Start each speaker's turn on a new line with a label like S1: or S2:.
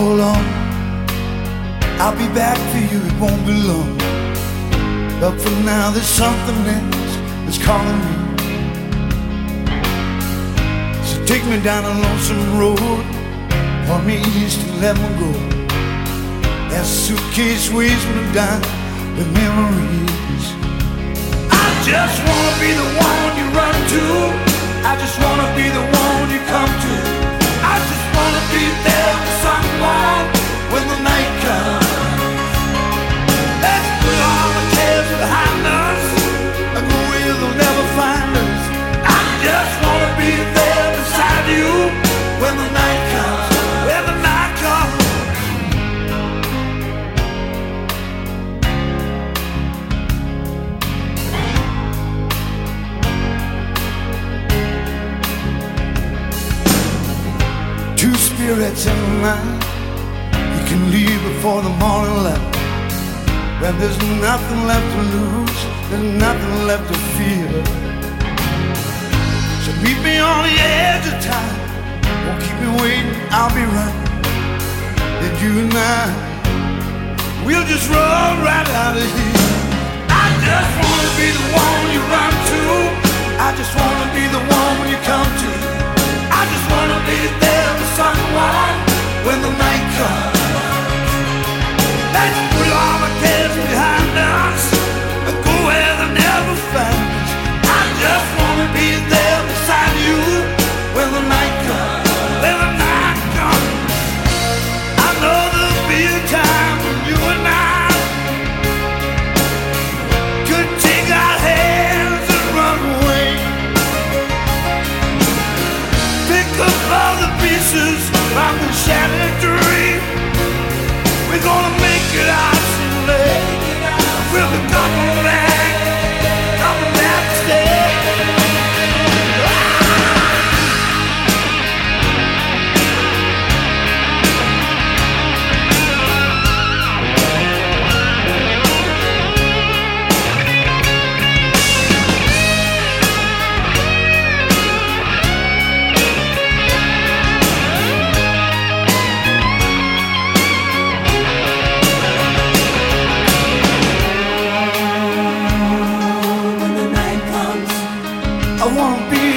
S1: hold on, I'll be back for you, it won't be long. But for now there's something else that's calling me. So take me down a lonesome road, point me east and let me go. That suitcase weighs me down with memories. I just wanna be the one you run to, I just wanna be the one you come to. I just wanna be there for someone when the night comes. Let's put all the cares behind us and go where they'll never find us. I just wanna be there beside you when the night comes, when the night comes. Two spirits in the night, you can leave before the morning light. When there's nothing left to lose, there's nothing left to fear. So meet me on the edge of time, won't keep me waiting, I'll be right. Then you and I, we'll just roll right out of here. I just wanna be the one you run to, I just wanna be the one you come to. I just wanna be there for someone when the night comes. Let's put all the cares behind us and go where they never find us. I just wanna be there beside you when the night comes, when the night comes. I know there'll be a time when you and I could take our hands and run away. Pick up all the pieces from the shattered dream. We're gonna make it out someday. We'll be coming back to stay. I wanna be